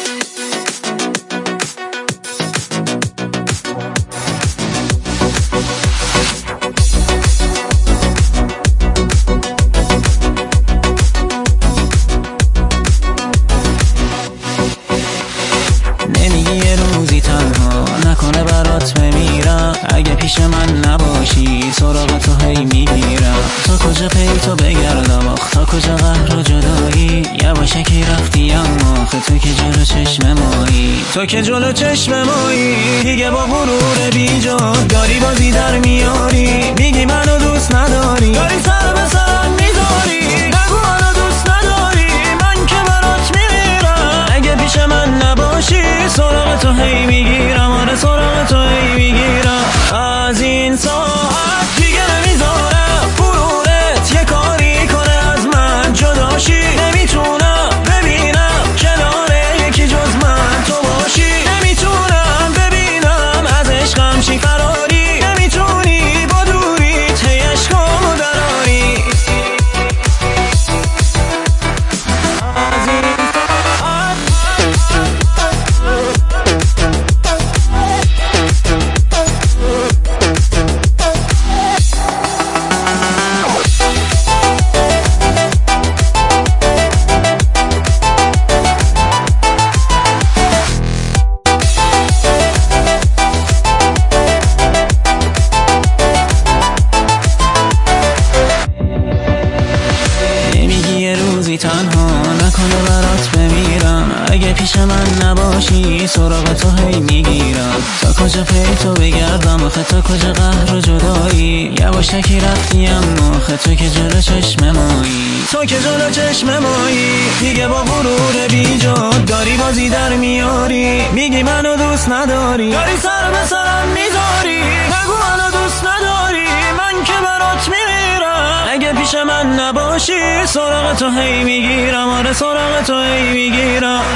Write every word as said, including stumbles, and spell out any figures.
یه روزی تنها نکنه برات بمیرم، اگه پیش من نباشی سراغ تو هی میگیرم. تا کجا پی تو بگردم آخ، تا کجا قهر و جدایی، یواشکی رفتی اما آخه تو که جلو چشم مایی، تو که جلو چشم مایی. دیگه با غرور بیجا داری بازی در میاری، میگی منو دوست نداری، داری سر به سرم میذاری. نگو منو دوست نداری، من که برات میمیرم، اگه پیش من نباشی سراغ تو هی میگیرم. آره سراغ تو هی میگیرم. از این ساعت دیگه نمیذارم غرورت یه کاری کنه از من جداشی. نمیتونم ببینم کنار یکی جز من تو باشی، نمیتونم ببینم از عشقم چی فراری، نمیتونی با دوریت هی عشقامو دراری. از این تنها نکنه برات بمیرم، اگه پیش من نباشی سراغ تو هی میگیرم. تا کجا پی تو بگردم آخه، تا کجا قهر و جدایی، یواشکی رفتی اما آخه تو که جلو چشم مایی، تو که جلو چشم مایی. دیگه با غرور بیجا داری بازی در میاری، میگی منو دوست نداری، داری سر به سرم میذاری. نگو منو دوست نداری، من که برات میمیرم، اگه پیش من نباشی سراغ تو هی میگیرم. آره سراغ تو هی میگیرم.